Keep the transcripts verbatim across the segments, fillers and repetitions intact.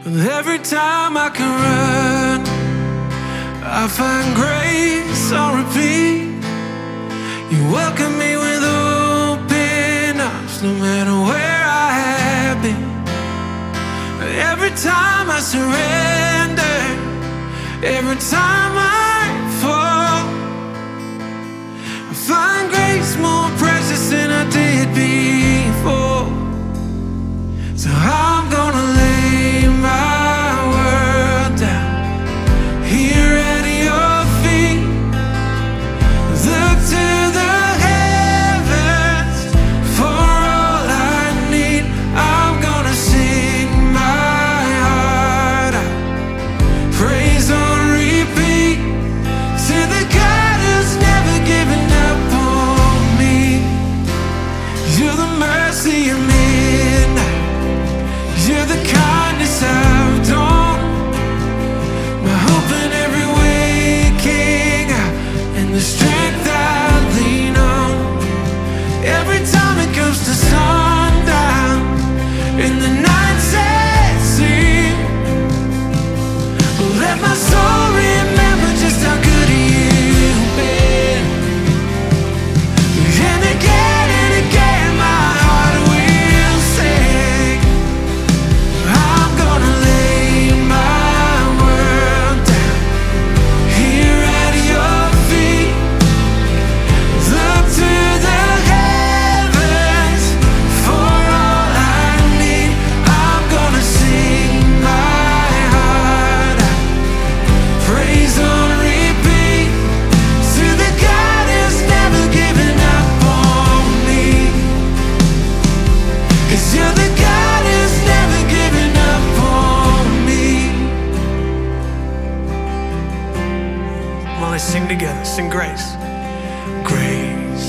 Every time I can run, I find grace on repeat. You welcome me with open arms, no matter where I have been. Every time I surrender, every time I fall, I find grace more precious than I did before. So I'm gonna lay my world down here at your feet. Look to the heavens for all I need. I'm gonna sing my heart out, praise on repeat, to the God who's never given up on me. You're the mercy of midnight, you're the kindness I've done, my hope in every waking hour, and the strength I lean on. Every time it comes to sundown, and the night sets in, let my soul remember just how good you've been. And again and again my heart will sing. I'm gonna lay my world down here at your feet. Look to the heavens for all I need. I'm gonna sing my heart out, praise on repeat, to the God who's never given up on me. 'Cause you're the God who's never given up on me. Well, let's sing together. Sing grace. Grace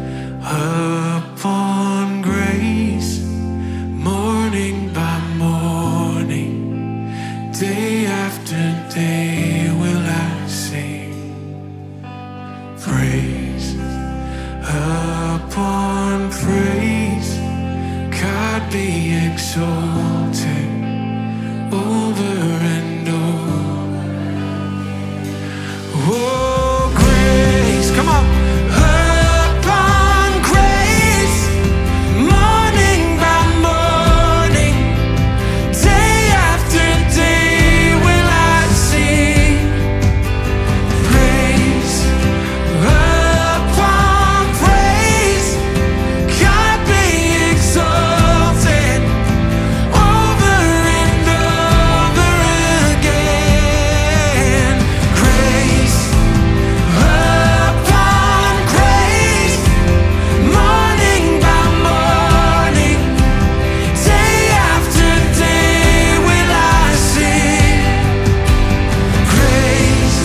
upon grace, morning by morning, day after day will I sing. Praise upon praise, God be exalted over and over. Oh, grace, come on. Upon grace, morning by morning, day after day will I sing. Praise upon praise, God be exalted over and over again. Grace upon grace, morning by morning, day after day will I sing. Praise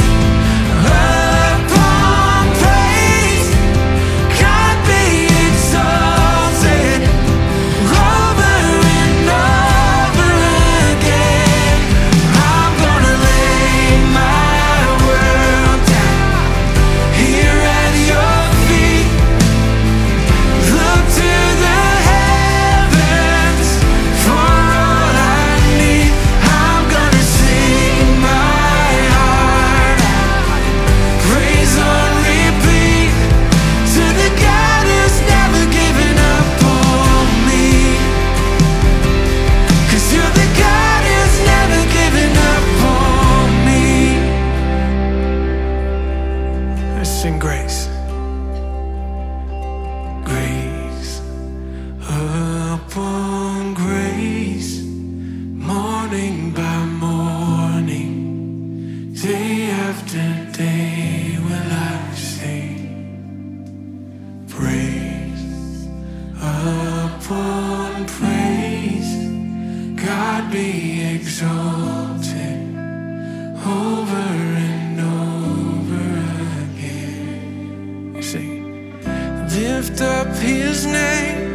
upon praise, God be exalted over and over again. I'm gonna lay my world down here at your feet. Look to the heavens for all I need. I'm gonna sing my heart out, praise on repeat, to the God who's never given up on me. 'Cause you're the God who's never given up on me. Let's sing grace. Grace upon grace, morning by morning, day after day will I sing. Praise upon praise, God be exalted over and over again. You sing. Lift up his name,